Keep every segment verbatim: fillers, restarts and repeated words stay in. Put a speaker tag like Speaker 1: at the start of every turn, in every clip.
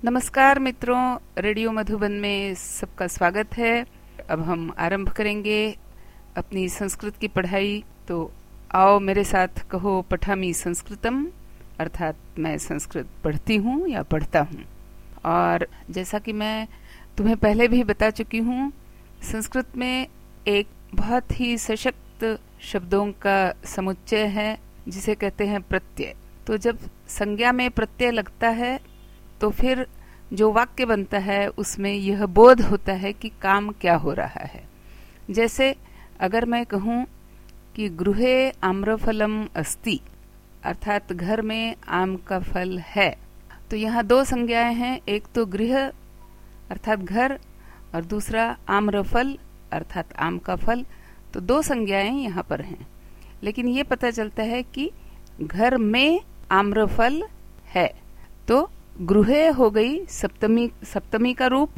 Speaker 1: नमस्कार मित्रों, रेडियो मधुबन में सबका स्वागत है। अब हम आरंभ करेंगे अपनी संस्कृत की पढ़ाई। तो आओ मेरे साथ कहो पठामि संस्कृतम, अर्थात मैं संस्कृत पढ़ती हूँ या पढ़ता हूँ। और जैसा कि मैं तुम्हें पहले भी बता चुकी हूँ, संस्कृत में एक बहुत ही सशक्त शब्दों का समुच्चय है जिसे कहते हैं प्रत्यय। तो जब संज्ञा में प्रत्यय लगता है तो फिर जो वाक्य बनता है उसमें यह बोध होता है कि काम क्या हो रहा है। जैसे अगर मैं कहूँ कि गृहे आम्रफलम अस्ति, अर्थात घर में आम का फल है, तो यहाँ दो संज्ञाएं हैं। एक तो गृह अर्थात घर और दूसरा आम्रफल अर्थात आम का फल। तो दो संज्ञाएं यहाँ पर हैं, लेकिन ये पता चलता है कि घर में आम्रफल है। तो गृहे हो गई सप्तमी सप्तमी का रूप,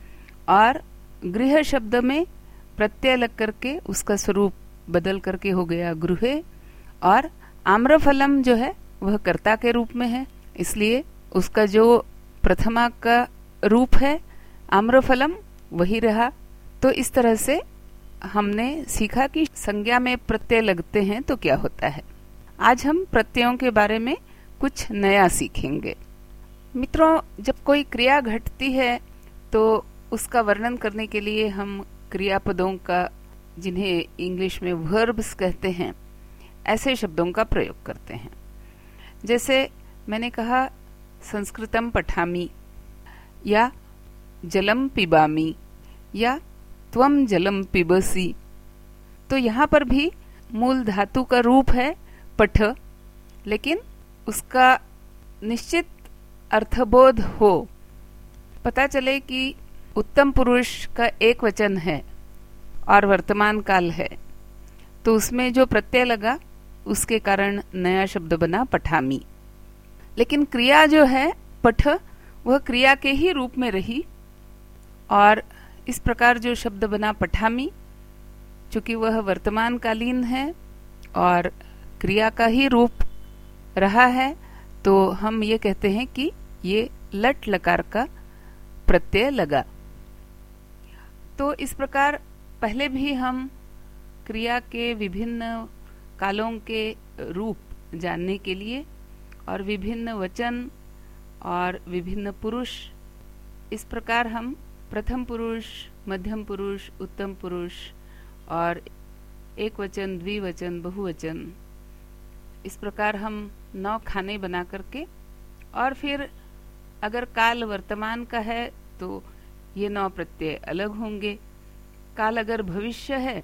Speaker 1: और गृह शब्द में प्रत्यय लग करके उसका स्वरूप बदल करके हो गया गृहे। और आम्रफलम जो है वह कर्ता के रूप में है, इसलिए उसका जो प्रथमा का रूप है आम्रफलम वही रहा। तो इस तरह से हमने सीखा कि संज्ञा में प्रत्यय लगते हैं तो क्या होता है। आज हम प्रत्ययों के बारे में कुछ नया सीखेंगे। मित्रों, जब कोई क्रिया घटती है तो उसका वर्णन करने के लिए हम क्रियापदों का, जिन्हें इंग्लिश में वर्ब्स कहते हैं, ऐसे शब्दों का प्रयोग करते हैं। जैसे मैंने कहा संस्कृतम पठामि, या जलम पिबामि, या त्वम जलम पिबसि। तो यहाँ पर भी मूल धातु का रूप है पठ, लेकिन उसका निश्चित अर्थबोध हो, पता चले कि उत्तम पुरुष का एक वचन है और वर्तमान काल है, तो उसमें जो प्रत्यय लगा उसके कारण नया शब्द बना पठामि। लेकिन क्रिया जो है पठ, वह क्रिया के ही रूप में रही, और इस प्रकार जो शब्द बना पठामि, चूंकि वह वर्तमान कालीन है और क्रिया का ही रूप रहा है, तो हम ये कहते हैं कि ये लट लकार का प्रत्यय लगा। तो इस प्रकार पहले भी हम क्रिया के विभिन्न कालों के रूप जानने के लिए और विभिन्न वचन और विभिन्न पुरुष, इस प्रकार हम प्रथम पुरुष, मध्यम पुरुष, उत्तम पुरुष और एक वचन, द्विवचन, बहुवचन, इस प्रकार हम नौ खाने बना करके, और फिर अगर काल वर्तमान का है तो ये नौ प्रत्यय अलग होंगे। काल अगर भविष्य है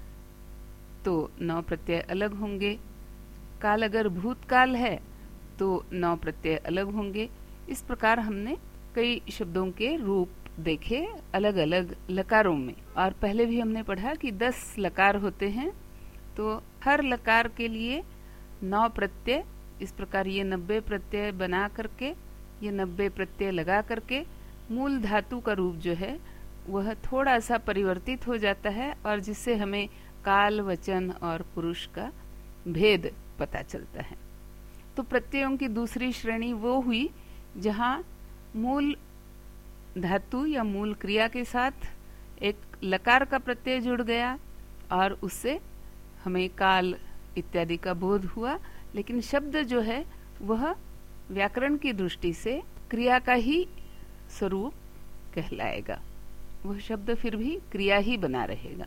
Speaker 1: तो नौ प्रत्यय अलग होंगे। काल अगर भूतकाल है तो नौ प्रत्यय अलग होंगे। इस प्रकार हमने कई शब्दों के रूप देखे अलग अलग लकारों में। और पहले भी हमने पढ़ा कि दस लकार होते हैं, तो हर लकार के लिए नौ प्रत्यय, इस प्रकार ये नब्बे प्रत्यय बना करके, ये नब्बे प्रत्यय लगा करके मूल धातु का रूप जो है वह थोड़ा सा परिवर्तित हो जाता है, और जिससे हमें काल, वचन और पुरुष का भेद पता चलता है। तो प्रत्ययों की दूसरी श्रेणी वो हुई जहाँ मूल धातु या मूल क्रिया के साथ एक लकार का प्रत्यय जुड़ गया और उससे हमें काल इत्यादि का बोध हुआ, लेकिन शब्द जो है वह व्याकरण की दृष्टि से क्रिया का ही स्वरूप कहलाएगा। वह शब्द फिर भी क्रिया ही बना रहेगा।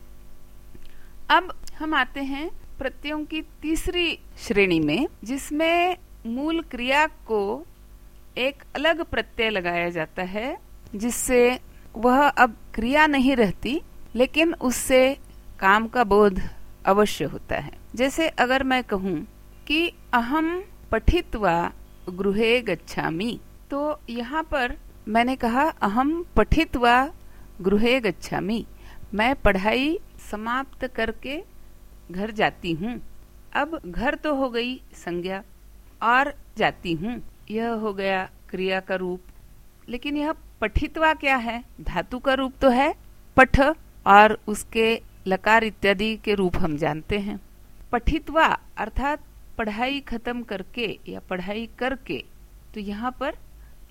Speaker 1: अब हम आते हैं प्रत्ययों की तीसरी श्रेणी में, जिसमें मूल क्रिया को एक अलग प्रत्यय लगाया जाता है, जिससे वह अब क्रिया नहीं रहती, लेकिन उससे काम का बोध अवश्य होता है। जैसे अगर मैं कहूँ कि अहम पठित्वा गृहे गच्छामि, तो यहाँ पर मैंने कहा अहम पठित्वा गृहे गच्छामि, मैं पढ़ाई समाप्त करके घर जाती हूँ। अब घर तो हो गई संज्ञा, और जाती हूँ यह हो गया क्रिया का रूप। लेकिन यह पठित्वा क्या है? धातु का रूप तो है पठ, और उसके लकार इत्यादि के रूप हम जानते हैं। पठित्वा अर्थात पढ़ाई खत्म करके या पढ़ाई करके, तो यहाँ पर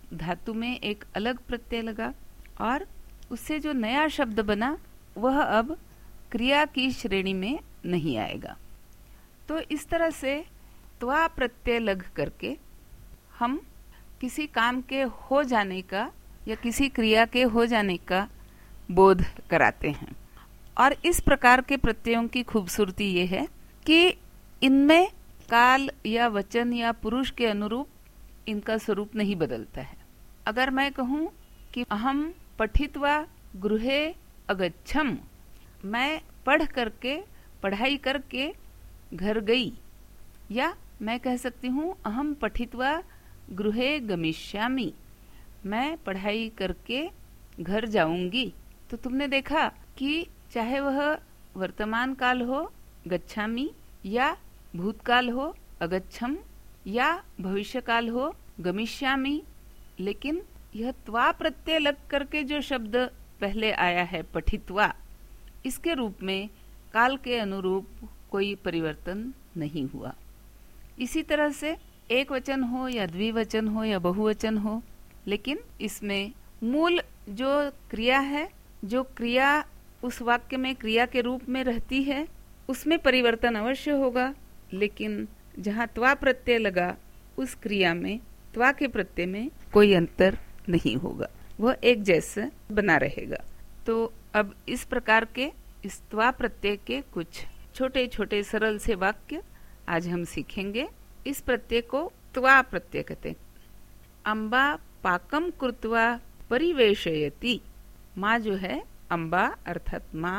Speaker 1: धातु में एक अलग प्रत्यय लगा और उससे जो नया शब्द बना वह अब क्रिया की श्रेणी में नहीं आएगा। तो इस तरह से त्वा प्रत्यय लग करके हम किसी काम के हो जाने का या किसी क्रिया के हो जाने का बोध कराते हैं। और इस प्रकार के प्रत्ययों की खूबसूरती ये है कि इनमें काल या वचन या पुरुष के अनुरूप इनका स्वरूप नहीं बदलता है। अगर मैं कहूँ कि अहम पठित्वा गृहे अगच्छम, मैं पढ़ करके पढ़ाई करके घर गई, या मैं कह सकती हूँ अहम पठित्वा गृहे गमिष्यामि, मैं पढ़ाई करके घर जाऊंगी। तो तुमने देखा कि चाहे वह वर्तमान काल हो गच्छामि, या भूतकाल हो अगच्छम, या भविष्य काल हो गमिष्यामि, लेकिन यह त्वा प्रत्यय लग करके जो शब्द पहले आया है पठित्वा, इसके रूप में काल के अनुरूप कोई परिवर्तन नहीं हुआ। इसी तरह से एक वचन हो या द्विवचन हो या बहुवचन हो, लेकिन इसमें मूल जो क्रिया है, जो क्रिया उस वाक्य में क्रिया के रूप में रहती है, उसमें परिवर्तन अवश्य होगा, लेकिन जहाँ त्वा प्रत्यय लगा उस क्रिया में त्वा के प्रत्यय में कोई अंतर नहीं होगा, वह एक जैसा बना रहेगा। तो अब इस प्रकार के इस त्वा प्रत्यय के कुछ छोटे छोटे सरल से वाक्य आज हम सीखेंगे। इस प्रत्यय को त्वा प्रत्यय कहते हैं। अम्बा पाकम कृत्वा परिवेशयति, माँ जो है अम्बा अर्थात माँ,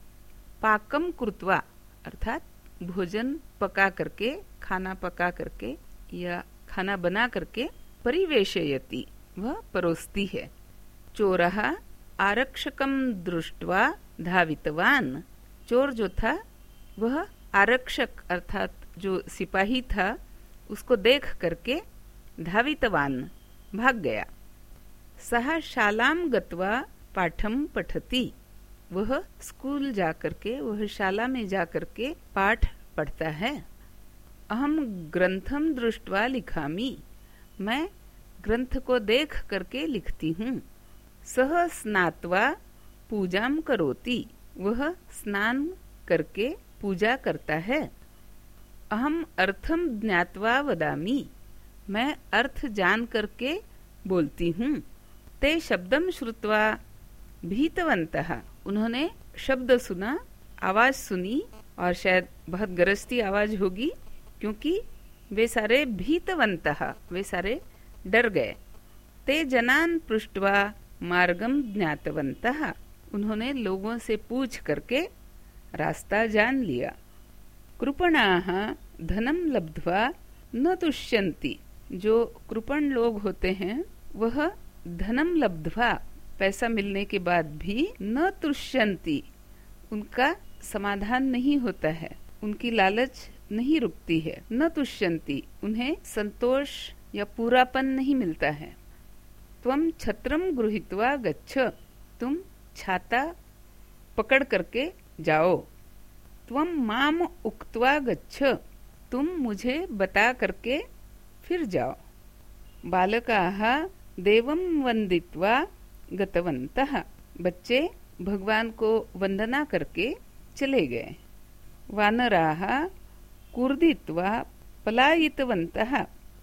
Speaker 1: पाकम कृत्वा अर्थात भोजन पका करके, खाना पका करके या खाना बना करके, परिवेशयति वह परोसती है। चोरः आरक्षकम दृष्ट्वा धावितवान, चोर जो था वह आरक्षक अर्थात जो सिपाही था उसको देख करके धावितवान भाग गया। सह शालाम गत्वा पाठम पठति, वह स्कूल जा करके, वह शाला में जा करके पाठ पढ़ता है। अहम ग्रंथम दृष्ट्वा लिखामि, मैं ग्रंथ को देख करके लिखती हूँ। सह स्नात्वा पूजाम करोति, वह स्नान करके पूजा करता है। अहम अर्थम ज्ञात्वा वदामि, मैं अर्थ जान करके बोलती हूँ। ते शब्दम श्रुत्वा भीतवन्तः, उन्होंने शब्द सुना, आवाज सुनी, और शायद बहुत गरजती आवाज होगी क्योंकि वे सारे भीतवन्तः, वे सारे डर गए। ते जनान पृष्ट्वा मार्गम ज्ञातवन्तः, उन्होंने लोगों से पूछ करके रास्ता जान लिया। कृपणाः धनम लब्ध्वा न तुष्यन्ति, जो कृपण लोग होते हैं वह धनम लब्ध्वा, पैसा मिलने के बाद भी न तुष्यन्ति, उनका समाधान नहीं होता है, उनकी लालच नहीं रुकती है। न तुष्यन्ति, उन्हें संतोष या पूरापन नहीं मिलता है। त्वम छत्रम गृहीत्वा गच्छ, तुम छाता पकड़ करके जाओ। त्वम माम उक्त्वा गच्छ, तुम मुझे बता करके फिर जाओ। बालकाः देवं वंदित्वा गतवन्तः, बच्चे भगवान को वंदना करके चले गए। वानराः कूर्दित्वा पलायितवन्तः,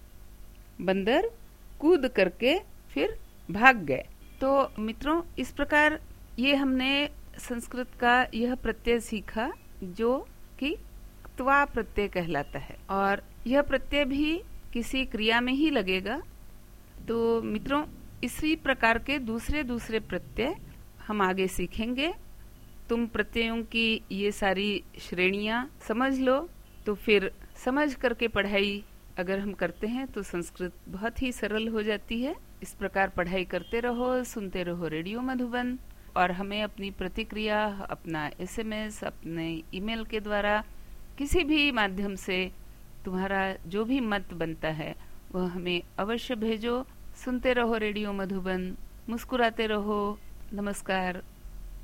Speaker 1: बंदर कूद करके फिर भाग गए। तो मित्रों, इस प्रकार ये हमने संस्कृत का यह प्रत्यय सीखा जो कि त्वा प्रत्यय कहलाता है, और यह प्रत्यय भी किसी क्रिया में ही लगेगा। तो मित्रों, इसी प्रकार के दूसरे दूसरे प्रत्यय हम आगे सीखेंगे। तुम प्रत्ययों की ये सारी श्रेणियां समझ लो, तो फिर समझ करके पढ़ाई अगर हम करते हैं तो संस्कृत बहुत ही सरल हो जाती है। इस प्रकार पढ़ाई करते रहो, सुनते रहो रेडियो मधुबन, और हमें अपनी प्रतिक्रिया, अपना एसएमएस, अपने ईमेल के द्वारा, किसी भी माध्यम से तुम्हारा जो भी मत बनता है वह हमें अवश्य भेजो। सुनते रहो रेडियो मधुबन, मुस्कुराते रहो। नमस्कार।